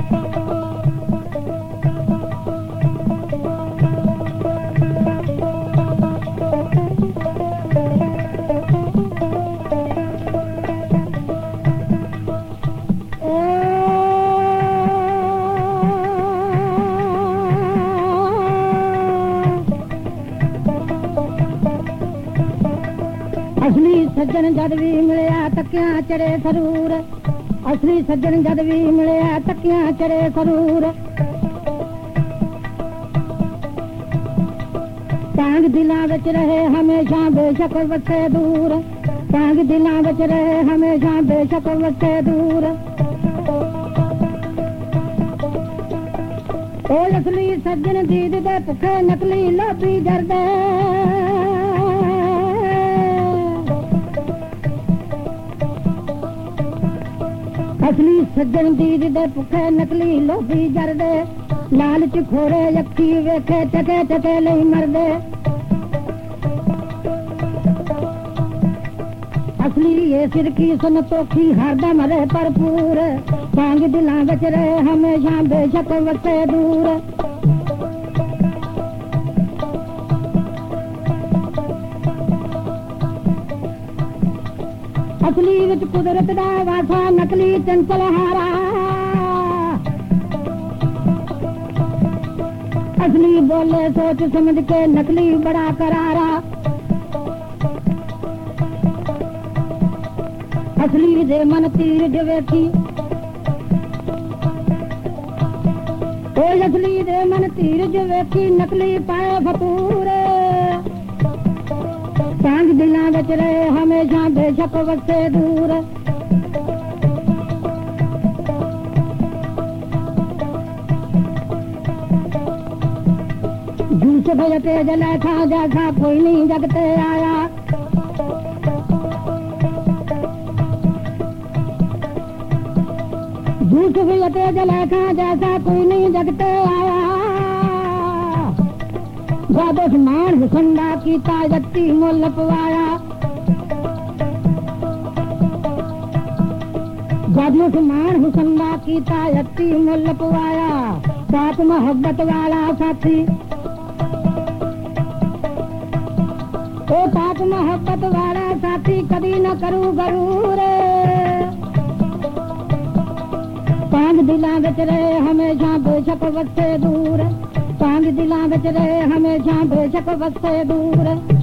असली सज्जन जद भी मिलिया तकिया चढ़े सरूर, असली सज्जन जद भी मिलिया तकिया चढ़े सरूर। टांग दिलां विच रहे हमेशा बेशक वसे दूर, टांग दिलां विच रहे हमेशा बेशक वसे दूर। ओ असली सज्जन दीद दे भुखे नकली लोभी जरदे, असली सज्जन दीद दे भुखे नकली लोभी जरदे। लालच खोरे अखी वेखे टके टके नहीं मरदे। असली ये सिर की सुन तोखी हरदम रहे भरपूर, टांग दिलां विच रहे हमेशा बेशक वसे दूर। असली विच कुदरत दा वासा नकली चंचल हारा, असली बोले सोच समझ के नकली बड़ा करारा। असली दे मन तीर जवेखी, ओ असली दे मन तीर जवेखी नकली पाए फतूर। टांग दिलां विच रहे हमेशा बेशक वसे दूर। जूस भजते जला था जैसा कोई नहीं जगते आया, जूस भजते जला था जैसा कोई नहीं जगते आया। दुश्मन हुसंदा की ताजती मुल पवाया, दुश्मन हुसंदा की ताजती मुल पवाया। साथ मोहब्बत वाला साथी, ओ साथ मोहब्बत वाला साथी कभी न करू गरूर। टांग दिलां विच रहे हमेशा बेशक वसे दूर, टांग दिलां विच रहे हमेशा बेशक वसे दूर।